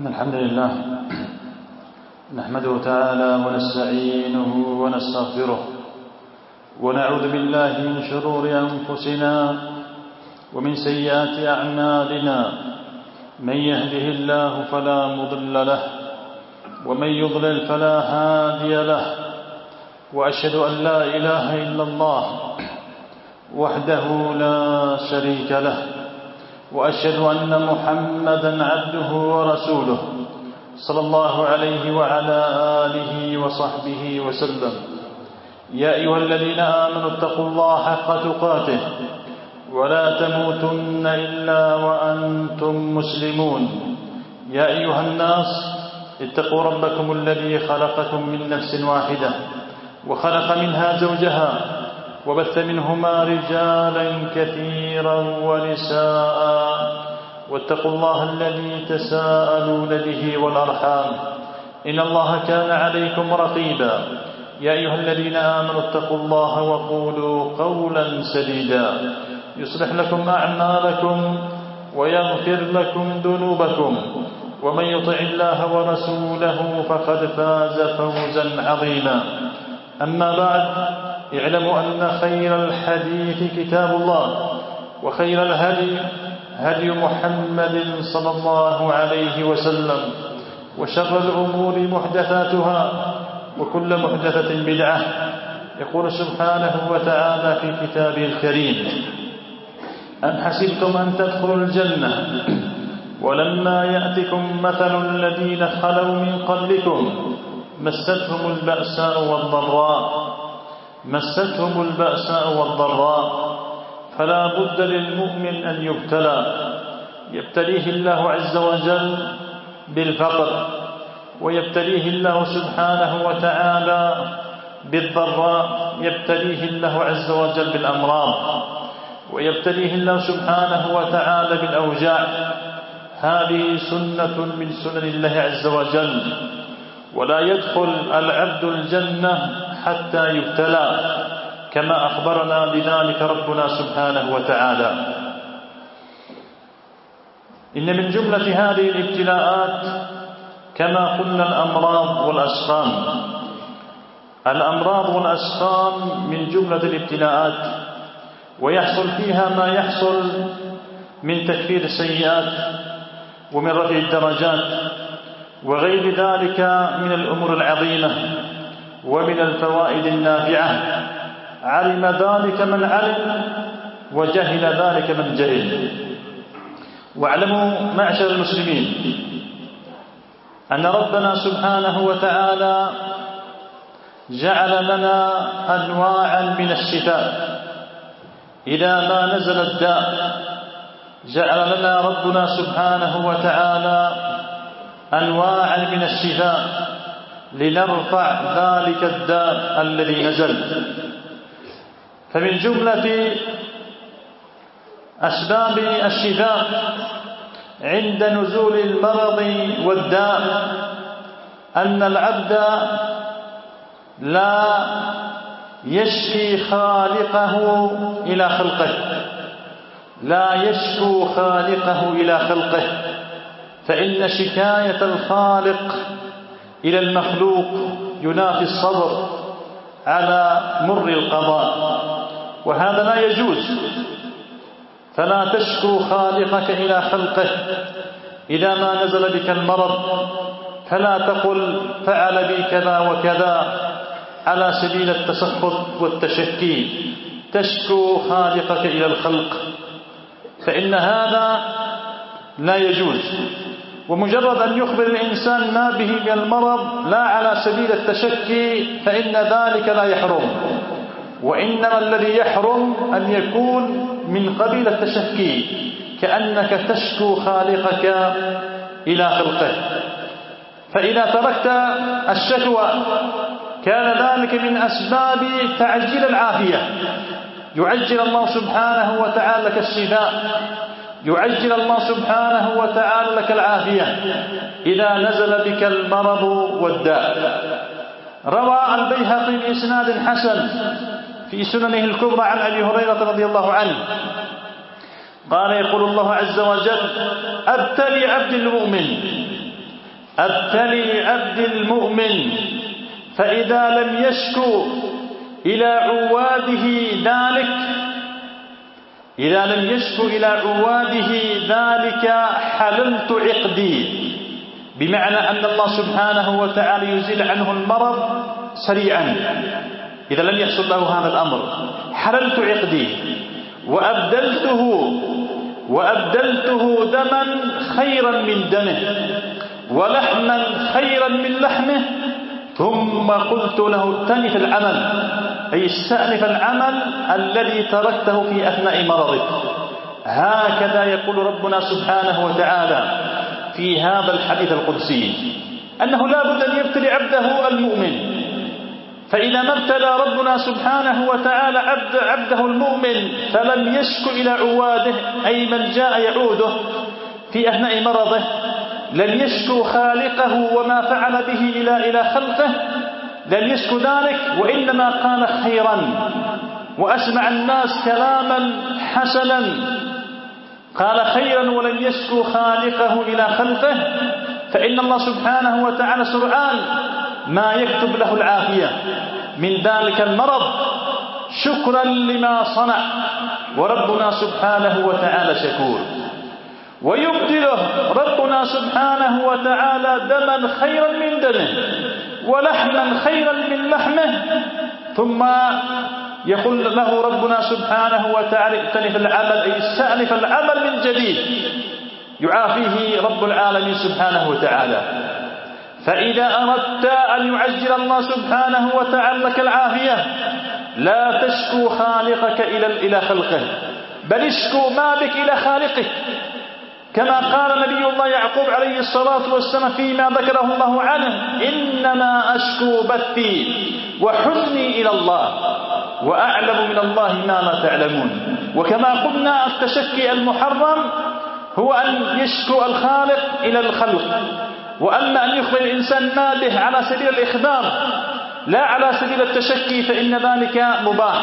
إن الحمد لله نحمده تعالى ونستعينه ونستغفره ونعوذ بالله من شرور أنفسنا ومن سيئات أعمالنا. من يهده الله فلا مضل له ومن يضلل فلا هادي له، وأشهد أن لا إله إلا الله وحده لا شريك له، وأشهد أن محمدا عبده ورسوله صلى الله عليه وعلى آله وصحبه وسلم. يا أيها الذين آمنوا اتقوا الله حق تقاته ولا تموتن إلا وأنتم مسلمون. يا أيها الناس اتقوا ربكم الذي خلقكم من نفس واحدة وخلق منها زوجها وبث منهما رجالا كثيرا ونساء، واتقوا الله الذي تساءلون به والأرحام إن الله كان عليكم رقيبا. يا أيها الذين آمنوا اتقوا الله وقولوا قولا سديدا يصلح لكم أعمالكم ويغفر لكم ذنوبكم، ومن يطع الله ورسوله فقد فاز فوزا عظيما. أما بعد، اعلموا أن خير الحديث كتاب الله، وخير الهدي هدي محمد صلى الله عليه وسلم، وشر الأمور محدثاتها وكل محدثة بدعة. يقول سبحانه وتعالى في كتابه الكريم: أم حسبتم أن تدخلوا الجنة ولما يأتكم مثل الذين خلوا من قبلكم مستهم البأساء والضراء فلا بد للمؤمن أن يبتلى. يبتليه الله عز وجل بالفقر، ويبتليه الله سبحانه وتعالى بالضراء، يبتليه الله عز وجل بالأمراض، ويبتليه الله سبحانه وتعالى بالأوجاع. هذه سنة من سنن الله عز وجل، ولا يدخل العبد الجنة حتى يبتلى، كما أخبرنا بذلك ربنا سبحانه وتعالى. إن من جملة هذه الابتلاءات كما قلنا الأمراض والأسقام من جملة الابتلاءات، ويحصل فيها ما يحصل من تكفير السيئات ومن رفع الدرجات وغير ذلك من الأمور العظيمة ومن الفوائد النافعة. علم ذلك من علم وجهل ذلك من جهل. واعلموا معشر المسلمين أن ربنا سبحانه وتعالى جعل لنا أنواعا من الشفاء. إذا ما نزل الداء جعل لنا ربنا سبحانه وتعالى أنواعا من الشفاء لنرفع ذلك الداء الذي نزل. فمن جملة أسباب الشفاء عند نزول المرض والداء أن العبد لا يشكي خالقه إلى خلقه، لا يشكو خالقه إلى خلقه، فإن شكاية الخالق إلى المخلوق ينافي الصبر على مر القضاء، وهذا لا يجوز. فلا تشكو خالقك إلى خلقه. إذا ما نزل بك المرض فلا تقل فعل بي كذا وكذا على سبيل التسخط والتشكي، تشكو خالقك إلى الخلق، فإن هذا لا يجوز. ومجرد أن يخبر الإنسان ما به من المرض لا على سبيل التشكي فإن ذلك لا يحرم، وإنما الذي يحرم أن يكون من قبيل التشكي، كأنك تشكو خالقك إلى خلقه. فإذا تركت الشكوى كان ذلك من أسباب تعجيل العافية. يعجل الله سبحانه وتعالى لك الشفاء، يعجل الله سبحانه وتعالى لك العافية إذا نزل بك المرض والداء. روى البيهقي بإسناد حسن في سننه الكبرى عن أبي هريرة رضي الله عنه قال: يقول الله عز وجل: أبتلي عبد المؤمن ابتلي عبد المؤمن فإذا لم يشكو إلى عواده ذلك حللت عقدي، بمعنى أن الله سبحانه وتعالى يزيل عنه المرض سريعا إذا لم يحصل له هذا الأمر. حللت عقدي وأبدلته دما خيرا من دمه ولحما خيرا من لحمه، ثم قلت له ائتنف العمل، أي استأنف العمل الذي تركته في أثناء مرضك. هكذا يقول ربنا سبحانه وتعالى في هذا الحديث القدسي، أنه لا بد أن يبتلي عبده المؤمن. فإذا ما ابتلى ربنا سبحانه وتعالى عبده المؤمن فلم يشك إلى عواده، أي من جاء يعوده في أثناء مرضه، لم يشكو خالقه وما فعل به إلى خلقه، لم يشكو ذلك، وإنما قال خيرا وأسمع الناس كلاما حسنا، قال خيرا ولم يشكو خالقه إلى خلقه، فإن الله سبحانه وتعالى سرعان ما يكتب له العافية من ذلك المرض شكرا لما صنع، وربنا سبحانه وتعالى شكور. ويبدله ربنا سبحانه وتعالى دما خيرا من دمه ولحما خيرا من لحمه، ثم يقول له ربنا سبحانه وتعالى ائتنف العمل، أي استأنف العمل من جديد، يعافيه رب العالمين سبحانه وتعالى. فإذا أردت أن يعجل الله سبحانه وتعالى لك العافية لا تشكو خالقك إلى خلقه، بل اشكو ما بك إلى خالقك، كما قال نبي الله يعقوب عليه الصلاة والسلام فيما ذكره الله عنه: إنما أشكو بثي وحزني إلى الله وأعلم من الله ما لا تعلمون. وكما قلنا التشكي المحرم هو أن يشكو الخالق إلى الخلق، وأما أن يخبر الإنسان ما به على سبيل الإخبار لا على سبيل التشكي فإن ذلك مباح.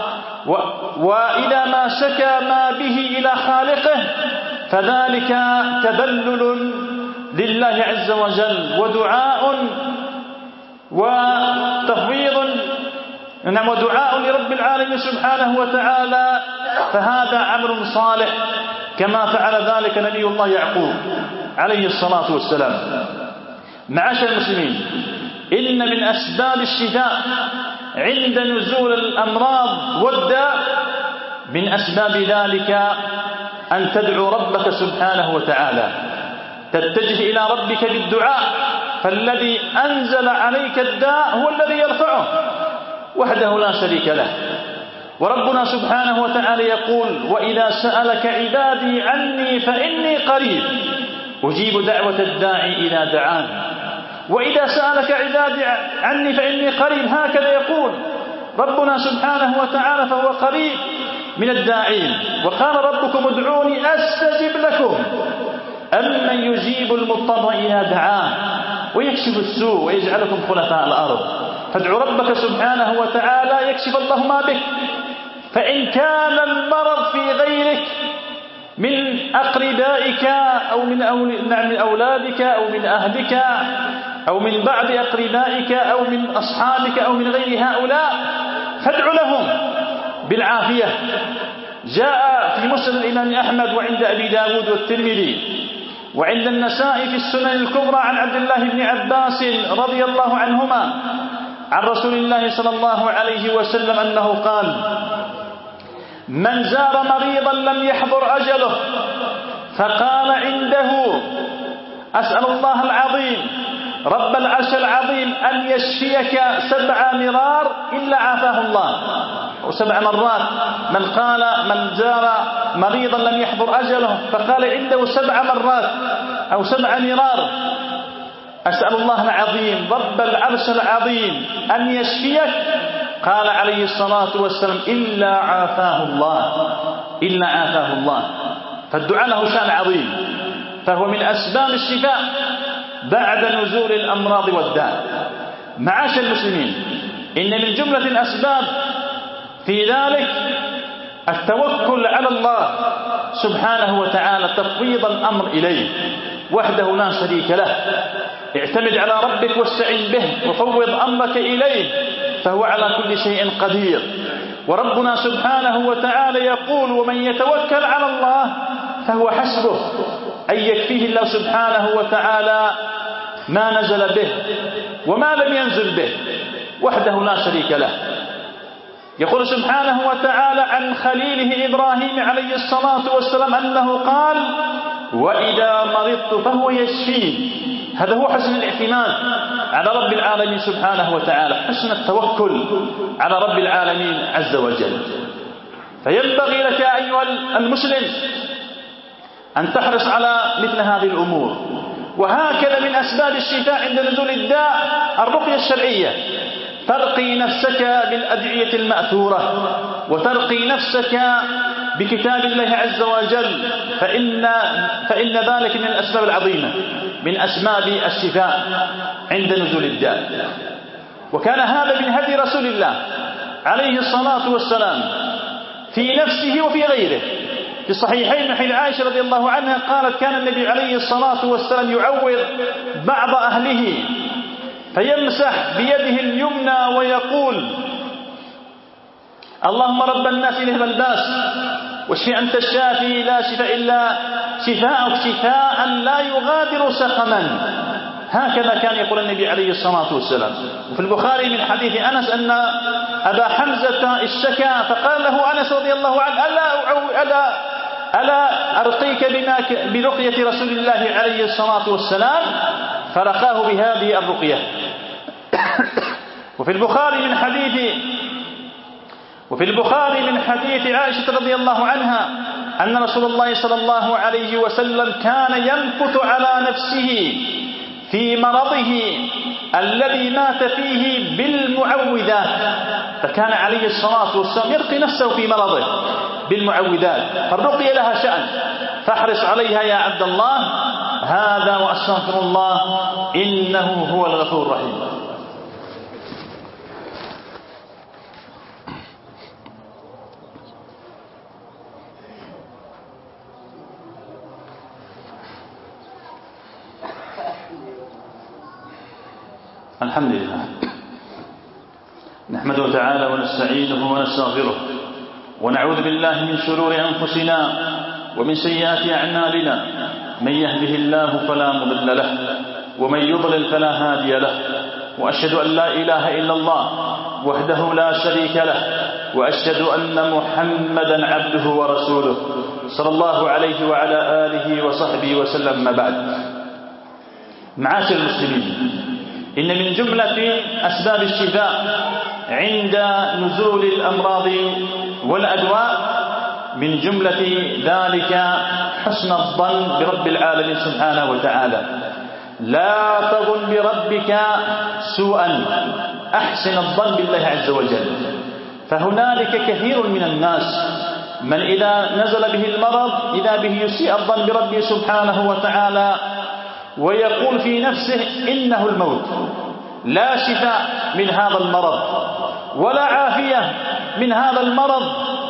وإذا ما شكى ما به إلى خالقه فذلك تذلل لله عز وجل ودعاء وتفويض ودعاء لرب العالمين سبحانه وتعالى، فهذا عمل صالح كما فعل ذلك نبي الله يعقوب عليه الصلاة والسلام. معاشر المسلمين، إن من أسباب الشفاء عند نزول الأمراض والداء من أسباب ذلك أن تدعو ربك سبحانه وتعالى، تتجه إلى ربك بالدعاء، فالذي أنزل عليك الداء هو الذي يرفعه وحده لا شريك له. وربنا سبحانه وتعالى يقول: وإذا سألك عبادي عني فإني قريب أجيب دعوة الداعي إذا دعان. وإذا سألك عبادي عني فإني قريب، هكذا يقول ربنا سبحانه وتعالى، فهو قريب من الداعين. وقال ربكم ادعوني أستجب لكم، أمن يجيب المضطر إذا دعاه ويكشف السوء ويجعلكم خلفاء الأرض. فادعوا ربك سبحانه وتعالى يكشف الله ما بك. فإن كان المرض في غيرك من أقربائك أو من أولادك أو من أهلك أو من بعض أقربائك أو من أصحابك أو من غير هؤلاء فادعوا لهم بالعافية. جاء في مسند الإمام أحمد وعند أبي داود والترمذي وعند النسائي في السنن الكبرى عن عبد الله بن عباس رضي الله عنهما عن رسول الله صلى الله عليه وسلم أنه قال: من زار مريضا لم يحضر أجله فقال عنده: أسأل الله العظيم رب العرش العظيم أن يشفيك 7 مرار إلا عافاه الله، أو 7 مرات. من زار مريضا لم يحضر أجله فقال عنده 7 مرات أو 7 مرار: أسأل الله العظيم رب العرش العظيم أن يشفيك، قال عليه الصلاة والسلام: إلا عافاه الله. فالدعاء له شأن عظيم، فهو من أسباب الشفاء بعد نزول الأمراض والداء. معاشر المسلمين، إن من جملة الأسباب في ذلك التوكل على الله سبحانه وتعالى، تفويض الأمر إليه وحده لا شريك له. اعتمد على ربك واستعن به وفوض أمرك إليه، فهو على كل شيء قدير. وربنا سبحانه وتعالى يقول: ومن يتوكل على الله فهو حسبه، أي يكفيه الله سبحانه وتعالى ما نزل به وما لم ينزل به وحده لا شريك له. يقول سبحانه وتعالى عن خليله إبراهيم عليه الصلاة والسلام أنه قال: وإذا مرضت فهو يشفين. هذا هو حسن الاعتماد على رب العالمين سبحانه وتعالى، حسن التوكل على رب العالمين عز وجل. فينبغي لك أيها المسلم أن تحرص على مثل هذه الأمور. وهكذا من أسباب الشفاء عند نزول الداء الرقية الشرعية. ترقي نفسك بالأدعية المأثورة، وترقي نفسك بكتاب الله عز وجل، فإن ذلك من الأسباب العظيمة من أسباب الشفاء عند نزول الداء. وكان هذا من هدي رسول الله عليه الصلاة والسلام في نفسه وفي غيره. في الصحيحين من حديث عائشة رضي الله عنها قالت: كان النبي عليه الصلاة والسلام يعوض بعض أهله فيمسح بيده اليمنى ويقول: اللهم رب الناس اذهب الباس واشفي أنت الشافي لا شفاء إلا شفاءك شفاء لا يغادر سقما. هكذا كان يقول النبي عليه الصلاة والسلام. وفي البخاري من حديث أنس أن أبا حمزة اشتكى فقال له أنس رضي الله عنه: ألا أرقيك برقية رسول الله عليه الصلاة والسلام؟ فرقاه بهذه الرقية. وفي البخاري من حديث عائشة رضي الله عنها أن رسول الله صلى الله عليه وسلم كان ينفث على نفسه في مرضه الذي مات فيه بالمعوذات. فكان عليه الصلاة والسلام يرقي نفسه في مرضه بالمعوذات. فالرقية لها شأن، فاحرص عليها يا عبد الله. هذا وأستغفر الله إنه هو الغفور الرحيم. الحمد لله، نحمده تعالى ونستعينه ونستغفره، ونعوذ بالله من شرور أنفسنا ومن سيئات أعمالنا. من يهده الله فلا مضل له، ومن يضلل فلا هادي له. وأشهد أن لا إله إلا الله وحده لا شريك له، وأشهد أن محمدا عبده ورسوله صلى الله عليه وعلى آله وصحبه وسلم. ما بعد، معاشر المسلمين، إن من جملة أسباب الشفاء عند نزول الأمراض والأدواء من جملة ذلك حسن الظن برب العالمين سبحانه وتعالى. لا تظن بربك سوءا، أحسن الظن بالله عز وجل. فهنالك كثير من الناس من إذا نزل به المرض إذا به يسيء الظن بربه سبحانه وتعالى ويقول في نفسه إنه الموت، لا شفاء من هذا المرض ولا عافية من هذا المرض،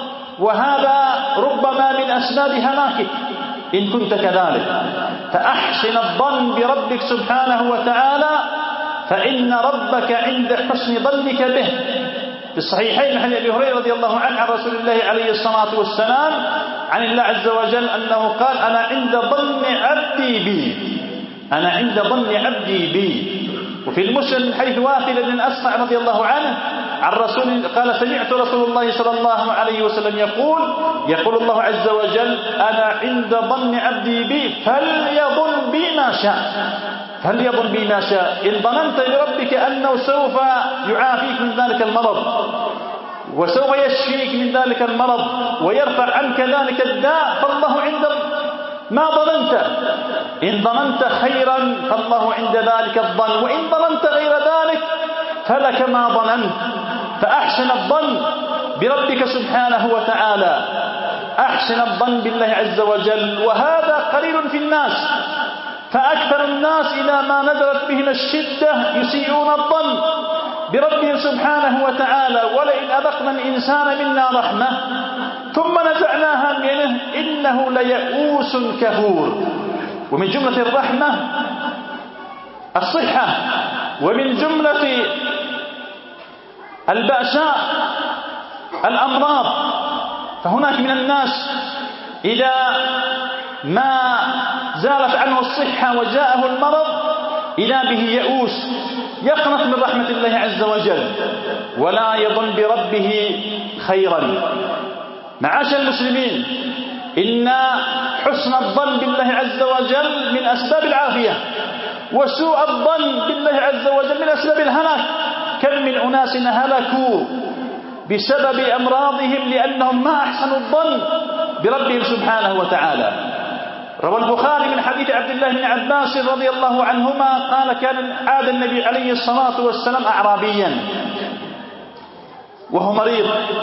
وهذا ربما من أسباب هلاكك إن كنت كذلك. فأحسن الظن بربك سبحانه وتعالى، فإن ربك عند حسن ظنك به. في الصحيحين من حديث أبي هريرة رضي الله عنه عن رسول الله عليه الصلاة والسلام عن الله عز وجل أنه قال: أنا عند ظن عبدي بي، أنا عند ظن عبدي بي. وفي المسلم من حيث واثل بن الأسقع رضي الله عنه عن رسول قال: سمعت رسول الله صلى الله عليه وسلم يقول الله عز وجل: أنا عند ظن عبدي بي فليظن بي ما شاء، فليظن بي ما شاء. إن ظننت بربك أنه سوف يعافيك من ذلك المرض وسوف يشفيك من ذلك المرض ويرفع عنك ذلك الداء، فالله عند ما ظننت. إن ظننت خيرا فالله عند ذلك الظن، وإن ظننت غير ذلك فلك ما ظننت. فأحسن الظن بربك سبحانه وتعالى، أحسن الظن بالله عز وجل. وهذا قليل في الناس، فأكثر الناس إذا ما نزلت بهم الشدة يسيئون الظن بربهم سبحانه وتعالى. ولئن أذقنا الإنسان منا رحمة ثم نزعناها منه إنه ليئوس كفور. ومن جملة الرحمة الصحة ومن جملة البأساء الأمراض. فهناك من الناس إذا ما زالت عنه الصحة وجاءه المرض إذا به يئوس، يقنط من رحمة الله عز وجل ولا يظن بربه خيرا. معاشر المسلمين، إن حسن الظن بالله عز وجل من أسباب العافية، وسوء الظن بالله عز وجل من أسباب الهلاك. كم من أناس هلكوا بسبب أمراضهم لأنهم ما أحسنوا الظن بربهم سبحانه وتعالى. روى البخاري من حديث عبد الله بن عباس رضي الله عنهما قال: كان عاد النبي عليه الصلاة والسلام أعرابيا وهو مريض،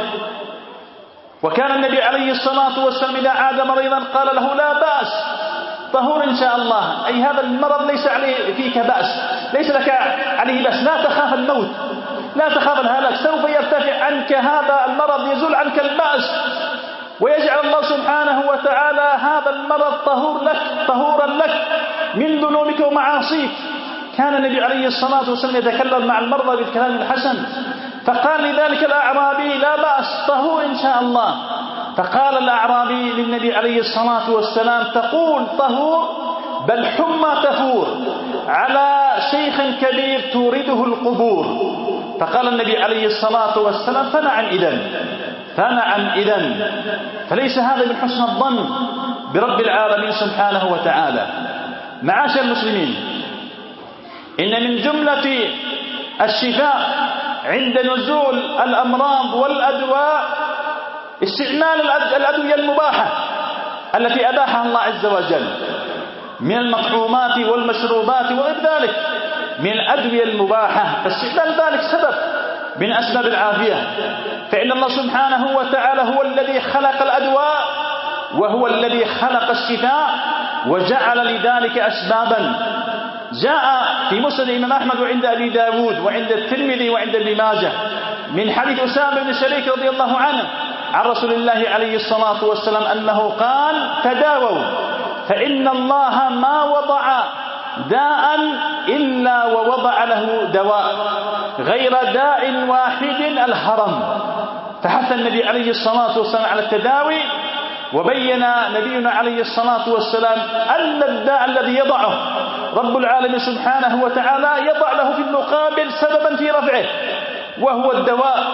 وكان النبي عليه الصلاة والسلام إذا عاد مريضا قال له: لا بأس، طهور إن شاء الله، أي هذا المرض ليس عليه فيك بأس، ليس لك عليه بأس، لا تخاف الموت، لا تخاف الهلاك، سوف يرتفع عنك هذا المرض، يزول عنك البأس، ويجعل الله سبحانه وتعالى هذا المرض طهورا لك من ذنوبك ومعاصيك. كان النبي عليه الصلاة والسلام يتكلم مع المرضى بالكلام الحسن، فقال لذلك الأعرابي: لا بأس، طهور إن شاء الله. فقال الأعرابي للنبي عليه الصلاة والسلام: تقول طهور؟ بل حمى تفور على شيخ كبير تورده القبور. فقال النبي عليه الصلاة والسلام: فنعم إذن. فليس هذا من حسن الظن برب العالمين سبحانه وتعالى. معاشر المسلمين، إن من جملة الشفاء عند نزول الأمراض والأدواء استعمال الأدوية المباحة التي أباحها الله عز وجل من المطعومات والمشروبات وغير ذلك من الأدوية المباحة، فاستعمال ذلك سبب من أسباب العافية. فإن الله سبحانه وتعالى هو الذي خلق الأدواء وهو الذي خلق الشفاء وجعل لذلك أسبابا. جاء في مسند الإمام أحمد وعند أبي داود وعند الترمذي وعند ابن ماجه من حديث أسامة بن شريك رضي الله عنه عن رسول الله عليه الصلاة والسلام أنه قال: تداووا فإن الله ما وضع داء إلا ووضع له دواء غير داء واحد الهرم. فحث النبي عليه الصلاة والسلام على التداوي، وبين نبينا عليه الصلاة والسلام أن الداء الذي يضعه رب العالمين سبحانه وتعالى يضع له في المقابل سببا في رفعه وهو الدواء،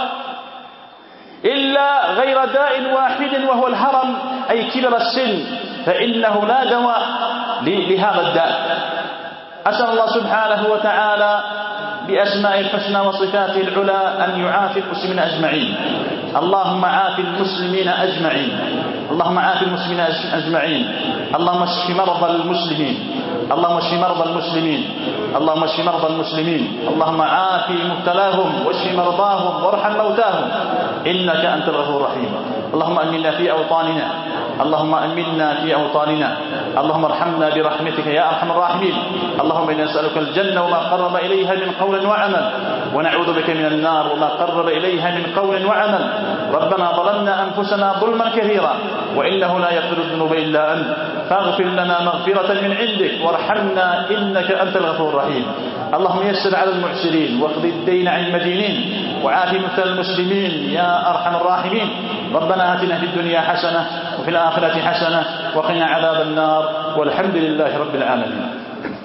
إلا غير داء واحد وهو الهرم أي كبر السن، فإنه لا دواء لهذا الداء. أسأل الله سبحانه وتعالى بأسماء الحسنى وصفاته العلى أن يعافي المسلمين أجمعين. اللهم عافي المسلمين أجمعين، اللهم عافي المسلمين أجمعين، اللهم اشف مرضى المسلمين، اللهم اشف مرضى المسلمين، اللهم اشف مرضى المسلمين، اللهم عافي مبتلاهم واشف مرضاهم وارحم موتاهم إنك أنت الغفور الرحيم. اللهم أمنا في أوطاننا، اللهم أمنا في أوطاننا، اللهم ارحمنا برحمتك يا أرحم الراحمين. اللهم إنا نسألك الجنة وما قرب إليها من قول وعمل، ونعوذ بك من النار وما قرب إليها من قول وعمل. ربنا ظلمنا أنفسنا ظلما كثيرا وإنه لا يغفر الذنوب إلا أنت، فاغفر لنا مغفرة من عندك وارحمنا إنك أنت الغفور الرحيم. اللهم يسر على المعسرين واقض الدين عن المدينين وعافي مبتلى المسلمين يا أرحم الراحمين. ربنا آتنا في الدنيا حسنة وفي الآخرة حسنة وقنا عذاب النار، والحمد لله رب العالمين.